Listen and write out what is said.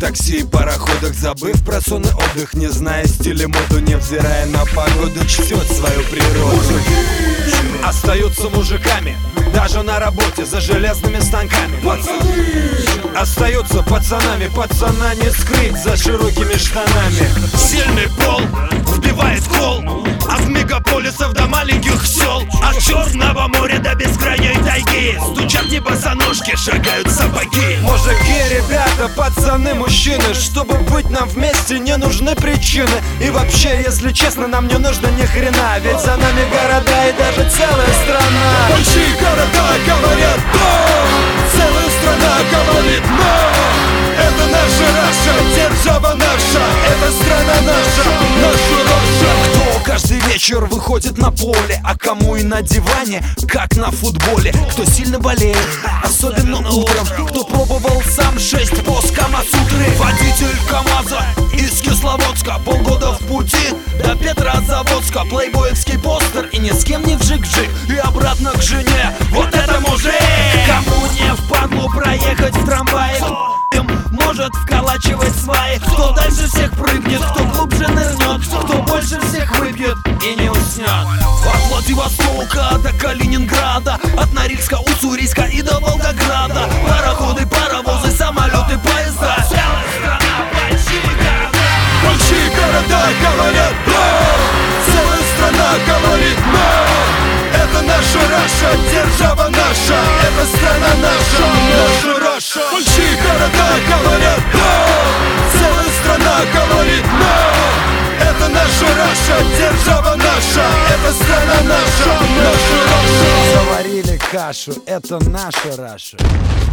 такси и пароходах, забыв про сон и отдых, не зная стиля моду, невзирая на погоду, чтет свою природу. Мужики остаются мужиками даже на работе за железными станками. Пацаны остаются пацанами, пацана не скрыть за широкими штанами. Сильный пол вбивает кол от мегаполисов до маленьких сел, от Черного моря до бескрайней тайги. Стучат не босоножки, шагают сапоги. Мужики, ребята, пацаны, мужчины, чтобы быть нам вместе, не нужны причины. И вообще, если честно, нам не нужно ни хрена, ведь за нами города и даже целая страна. Большие города говорят «но», целая страна говорит «но». Это наша Раша, держава наша, это страна наша, наша Раша. Кто каждый вечер выходит на поле, а кому и на диване, как на футболе. Кто сильно болеет, особенно утром, кто пробовал сам 6 поз Камасутры. Водитель КамАЗа из Кисловодска, полгода в пути до Петрозаводска. Плейбоевский постер и ни с кем не вжик-вжик, и обратно к жене. Вот это мужик! Кому не впадлу проехать в трамвае, может вколачивать сваи. Кто дальше всех прыгнет, кто глубже нырнет, кто больше всех выпьет и не уснет. От Владивостока до Калининграда, от Норильска, Уссурийска и до Волгограда. Пароходы, паровозы, самолеты, поезда. Целая страна, большие города. Большие города говорят «но», целая страна говорит «но». Это наша Раша, держава наша, это страна наша, наша Раша. Большие города говорят «но», целая страна говорит «но». Это наша Раша, держава наша, это страна наша, наша Раша. Заварили кашу, это наша Раша.